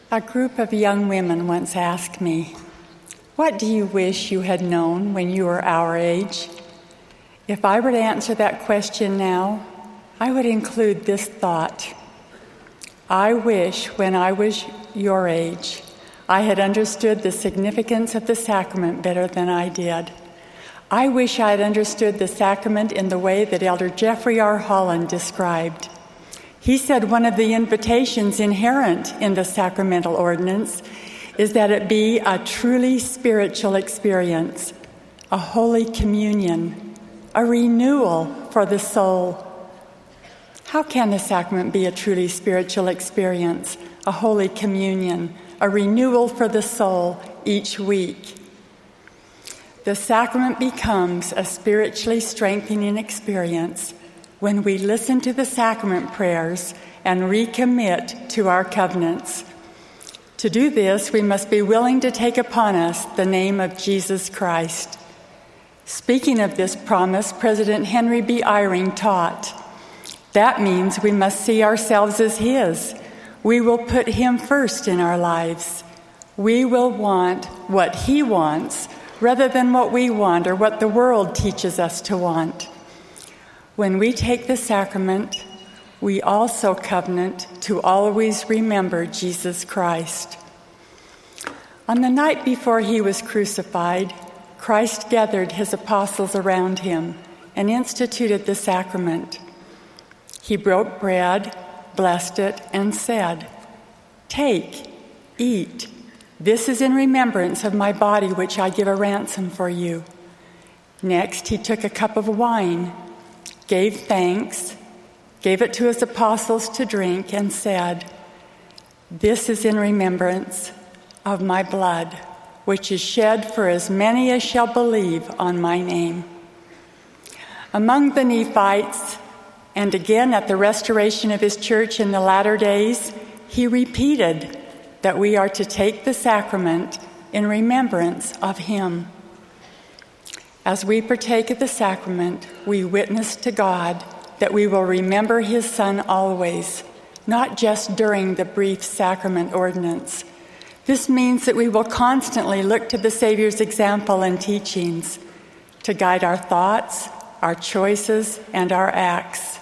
A group of young women once asked me, "What do you wish you had known when you were our age?" If I were to answer that question now, I would include this thought. I wish when I was your age, I had understood the significance of the sacrament better than I did. I wish I had understood the sacrament in the way that Elder Jeffrey R. Holland described. He said one of the invitations inherent in the sacramental ordinance is that it be a truly spiritual experience, a holy communion, a renewal for the soul. How can the sacrament be a truly spiritual experience, a holy communion, a renewal for the soul each week? The sacrament becomes a spiritually strengthening experience when we listen to the sacrament prayers and recommit to our covenants. To do this, we must be willing to take upon us the name of Jesus Christ. Speaking of this promise, President Henry B. Eyring taught, that means we must see ourselves as His. We will put Him first in our lives. We will want what He wants rather than what we want or what the world teaches us to want. When we take the sacrament, we also covenant to always remember Jesus Christ. On the night before He was crucified, Christ gathered His apostles around Him and instituted the sacrament. He broke bread, blessed it, and said, "Take, eat. This is in remembrance of my body, which I give a ransom for you." Next, He took a cup of wine, gave thanks, gave it to His apostles to drink, and said, "This is in remembrance of my blood, which is shed for as many as shall believe on my name." Among the Nephites, and again at the restoration of His church in the latter days, He repeated that we are to take the sacrament in remembrance of Him. As we partake of the sacrament, we witness to God that we will remember His Son always, not just during the brief sacrament ordinance. This means that we will constantly look to the Savior's example and teachings to guide our thoughts, our choices, and our acts.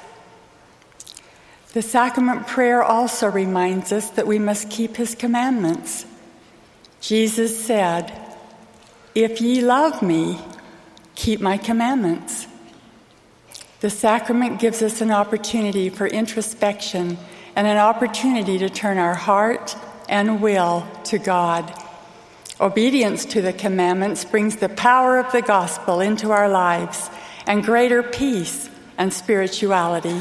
The sacrament prayer also reminds us that we must keep His commandments. Jesus said, "If ye love me, keep my commandments." The sacrament gives us an opportunity for introspection and an opportunity to turn our heart and will to God. Obedience to the commandments brings the power of the gospel into our lives and greater peace and spirituality.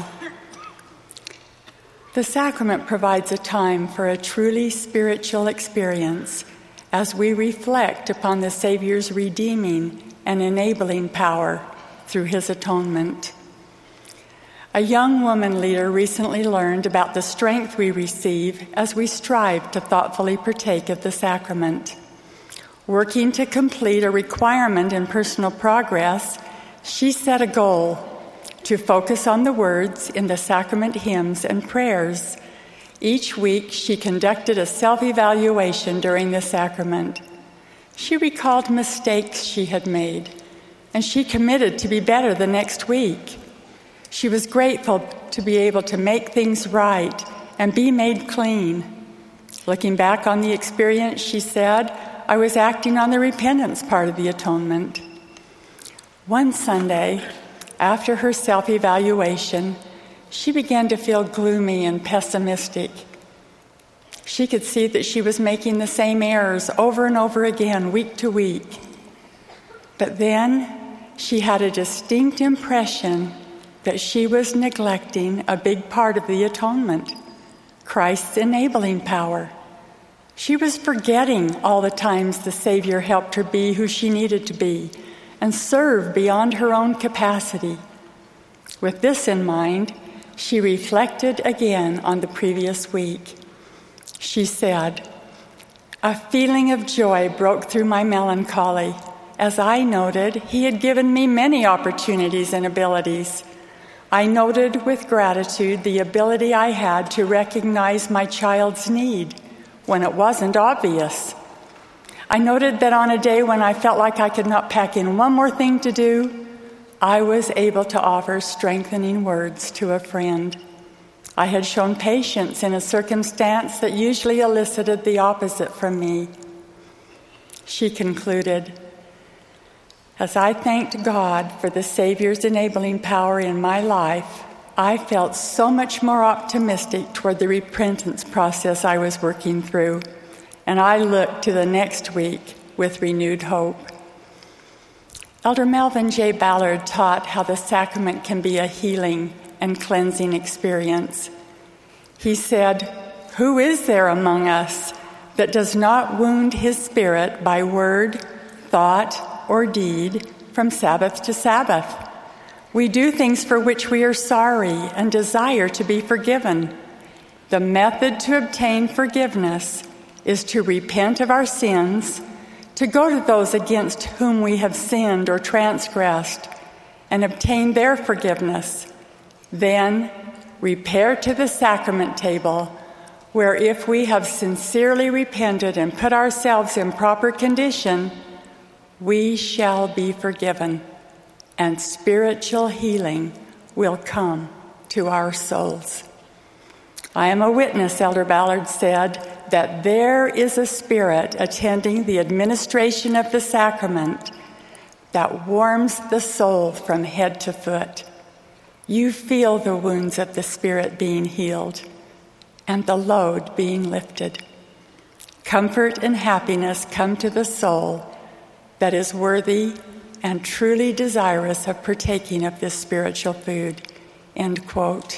The sacrament provides a time for a truly spiritual experience as we reflect upon the Savior's redeeming and enabling power through His atonement. A young woman leader recently learned about the strength we receive as we strive to thoughtfully partake of the sacrament. Working to complete a requirement in personal progress, she set a goal to focus on the words in the sacrament hymns and prayers. Each week, she conducted a self-evaluation during the sacrament. She recalled mistakes she had made, and she committed to be better the next week. She was grateful to be able to make things right and be made clean. Looking back on the experience, she said, "I was acting on the repentance part of the atonement." One Sunday, after her self-evaluation, she began to feel gloomy and pessimistic. She could see that she was making the same errors over and over again, week to week. But then she had a distinct impression that she was neglecting a big part of the atonement, Christ's enabling power. She was forgetting all the times the Savior helped her be who she needed to be and serve beyond her own capacity. With this in mind, she reflected again on the previous week. She said, "A feeling of joy broke through my melancholy. As I noted, He had given me many opportunities and abilities. I noted with gratitude the ability I had to recognize my child's need, when it wasn't obvious. I noted that on a day when I felt like I could not pack in one more thing to do, I was able to offer strengthening words to a friend. I had shown patience in a circumstance that usually elicited the opposite from me. She concluded, "As I thanked God for the Savior's enabling power in my life, I felt so much more optimistic toward the repentance process I was working through, and I looked to the next week with renewed hope." Elder Melvin J. Ballard taught how the sacrament can be a healing and cleansing experience. He said, "Who is there among us that does not wound his spirit by word, thought, or deed from Sabbath to Sabbath? We do things for which we are sorry and desire to be forgiven. The method to obtain forgiveness is to repent of our sins, to go to those against whom we have sinned or transgressed, and obtain their forgiveness. Then repair to the sacrament table, where if we have sincerely repented and put ourselves in proper condition, we shall be forgiven, and spiritual healing will come to our souls." I am a witness, Elder Ballard said, that there is a spirit attending the administration of the sacrament that warms the soul from head to foot. You feel the wounds of the Spirit being healed and the load being lifted. Comfort and happiness come to the soul that is worthy and truly desirous of partaking of this spiritual food. End quote.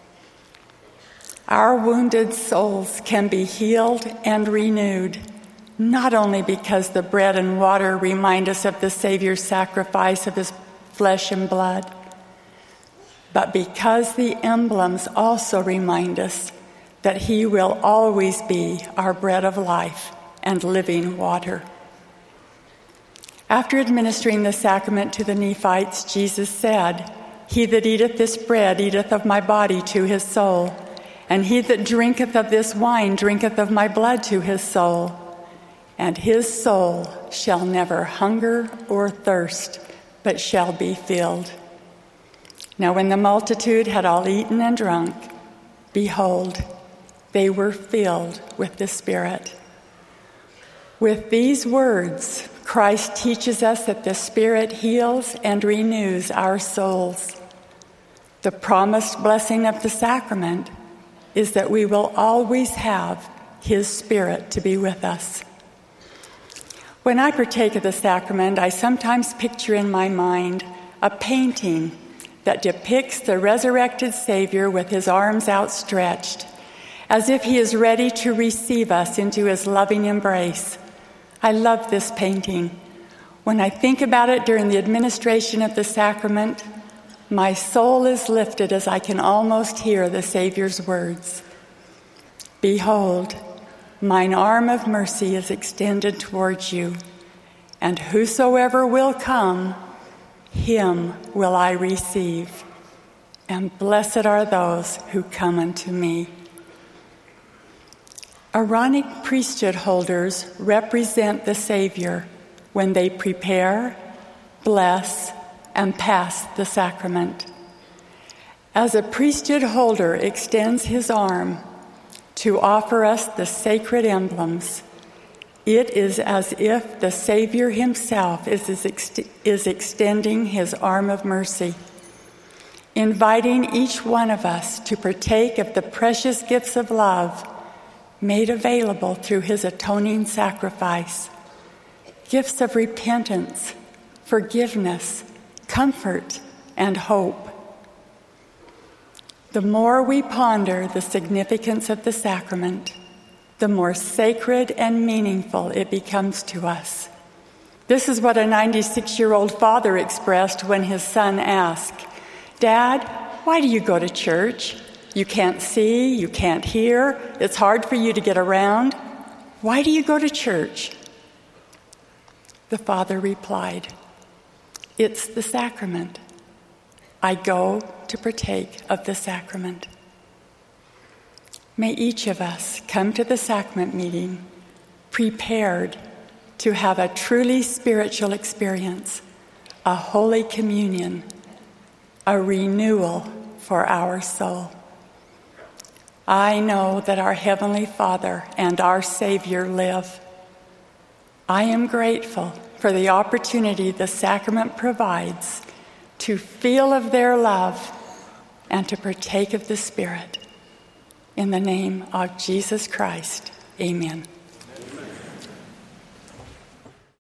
Our wounded souls can be healed and renewed, not only because the bread and water remind us of the Savior's sacrifice of his flesh and blood, but because the emblems also remind us that he will always be our bread of life and living water. After administering the sacrament to the Nephites, Jesus said, "He that eateth this bread eateth of my body to his soul, and he that drinketh of this wine drinketh of my blood to his soul, and his soul shall never hunger or thirst, but shall be filled." Now when the multitude had all eaten and drunk, behold, they were filled with the Spirit. With these words, Christ teaches us that the Spirit heals and renews our souls. The promised blessing of the sacrament is that we will always have his Spirit to be with us. When I partake of the sacrament, I sometimes picture in my mind a painting that depicts the resurrected Savior with his arms outstretched, as if he is ready to receive us into his loving embrace. I love this painting. When I think about it during the administration of the sacrament, my soul is lifted as I can almost hear the Savior's words. "Behold, mine arm of mercy is extended towards you, and whosoever will come, him will I receive, and blessed are those who come unto me." Aaronic priesthood holders represent the Savior when they prepare, bless, and pass the sacrament. As a priesthood holder extends his arm to offer us the sacred emblems, it is as if the Savior himself is extending his arm of mercy, inviting each one of us to partake of the precious gifts of love made available through his atoning sacrifice, gifts of repentance, forgiveness, comfort, and hope. The more we ponder the significance of the sacrament, the more sacred and meaningful it becomes to us. This is what a 96-year-old father expressed when his son asked, "Dad, why do you go to church? You can't see, you can't hear, it's hard for you to get around. Why do you go to church?" The father replied, "It's the sacrament. I go to partake of the sacrament." may each of us come to the sacrament meeting prepared to have a truly spiritual experience, a holy communion, a renewal for our soul. I know that our Heavenly Father and our Savior live. I am grateful for the opportunity the sacrament provides to feel of their love and to partake of the Spirit. In the name of Jesus Christ, amen.